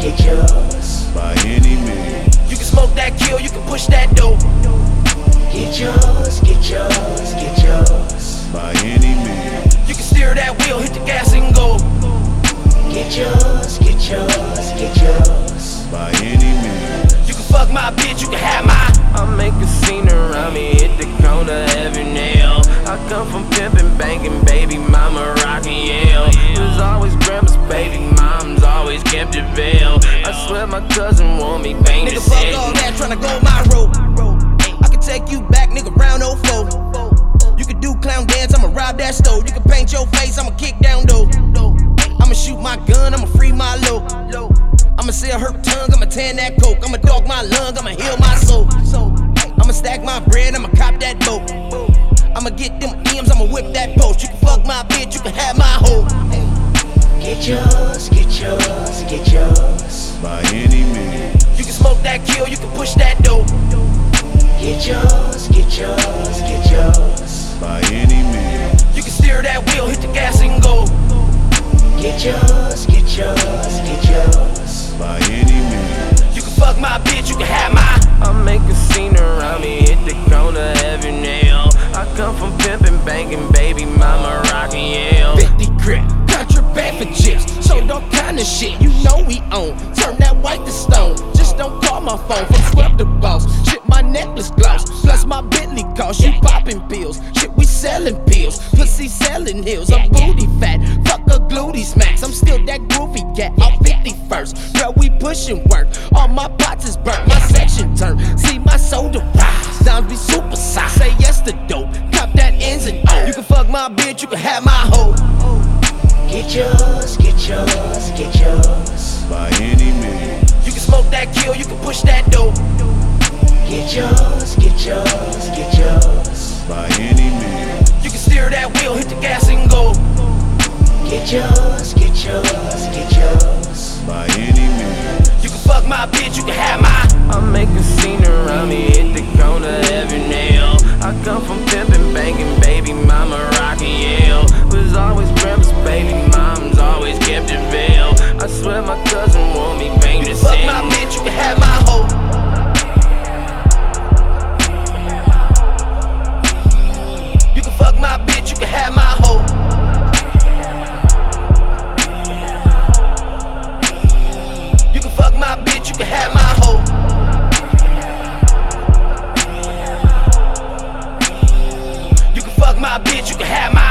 get yours. by any means. You can smoke that kill, you can push that dope. Get yours, get yours, get yours. By any means. You can steer that wheel, hit the gas and go. Get yours, get yours, get yours. By any means. You can fuck my bitch, you can have my. I make a scene around me, hit the corner every nail. I come from pimpin', bangin', baby mama rockin' Yale. Was always grandma's baby, mom's always kept it veil. I swear my cousin want me bang Nigga, this fuck head. all that, tryna go my road. I can take you back, nigga, round 04. You can do clown dance, I'ma rob that stove. You can paint your face, I'ma kick down though. I'ma shoot my gun, I'ma free my low. I'ma sell her tongue, I'ma tan that coke. I'ma dog my lung, I'ma heal my soul. I'ma stack my bread, I'ma cop that boat. I'ma get them M's, I'ma whip that post. You can fuck my bitch, you can have my hoe. Get yours, get yours, get yours. By any means. You can smoke that kill, you can push that dope. Get yours, get yours, get yours. By any means. You can steer that wheel, hit the gas and go. Get yours, get yours, get yours. By any means. You can fuck my bitch, you can have my. I make a scene around me, hit the corner every nail. I come from pimpin', bangin', baby mama rockin' Yale. 50 grip, contraband for chips. So all kind of shit, you know we own. Turn that white to stone. Just don't call my phone from scrub the boss. Shit, my necklace gloss. Plus my Bentley cost. You poppin' pills. Shit, we sellin' pills. Pussy sellin' hills. I'm booty fat. Fuck a glutey smacks. I'm still that groovy cat. I'm 51st. Girl, we pushin' work. All my pots is burnt. My section turn. See my soda rise. Dimes be super size. Say yes to dope. Cop that ends and O. You can fuck my bitch. You can have my hoe. Get yours, get yours, get yours. By any means. You can smoke that kill, you can push that dope. Get yours, get yours, get yours. By any means. You can steer that wheel, hit the gas and go. Get yours, get yours, get yours. By any means. You can fuck my bitch, you can have my. I make a scene around me, hit the corner every nail. I come from pimpin', bangin', baby mama rockin' Yale. Was always grandma's baby, mom's always kept it veil. I swear my cousin want me bang this Fuck head. my bitch, you can have my hoe. You can fuck my bitch, you can have my hoe. You can fuck my bitch, you can have my hoe. You can fuck my bitch, you can have my